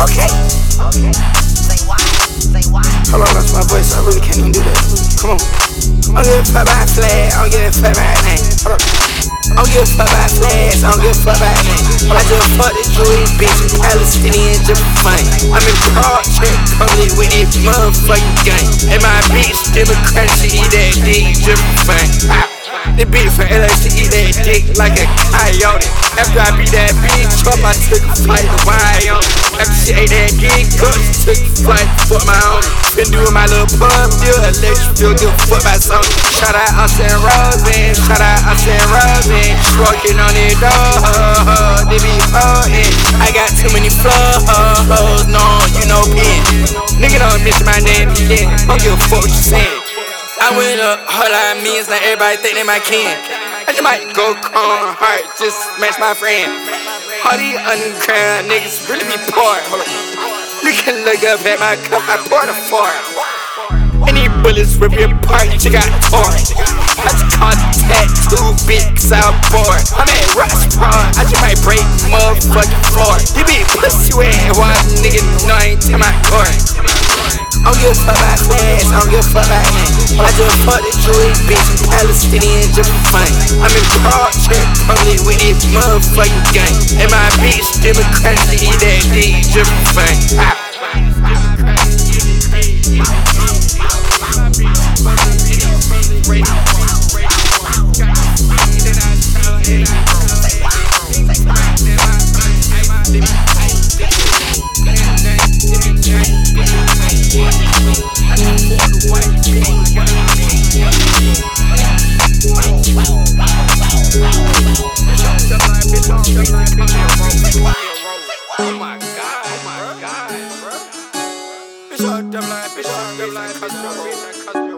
Okay. Say why? Say why? Hold on, that's my voice. I really can't even do that. Come on. I don't give a fuck about flags. I don't give a fuck about name. Hold on. I don't give a fuck about flags. I don't give a fuck about name. I just fuck the Jewish bitch. Palestinian just fine. I'm in project public with this motherfucking gang. And my bitch Democrat, she eat that dick just fine. The bitch from LA, she eat that dick like a coyote. After I beat that bitch up, I took a flight to Wyoming. After she ate that dick up, she took a flight for my own. Been doing my little pump deal, electric feel good fuck by something. Shout out Austin Rosen, shout out Austin Rosen. Working on it dog, they be holding. I got too many flows, no, you know pen. Nigga don't mention my name again, don't give a fuck what you saying. I went up, whole lot of millions, now everybody think they my kin. I just might go cold heart, just match my friend. All these underground niggas really be poor. You can look up at my cup, I poured a fart. And these bullets rip your apart, you got torn. I just caught the tattoo big, cause I was bored. I'm at Rossbron, I just might break motherfucking floor. You be pussy wet, why nigga know I ain't tell my court. I don't give a fuck about flags, I don't give a fuck about name. I just fuck the Jewish bitch, Palestinian just fine. I'm in project public with this motherfucking gang. And my bitch Democrat, she eat that dick just fine. Oh my god, bro. Bitch, all dumb line, bitch, all dumb line,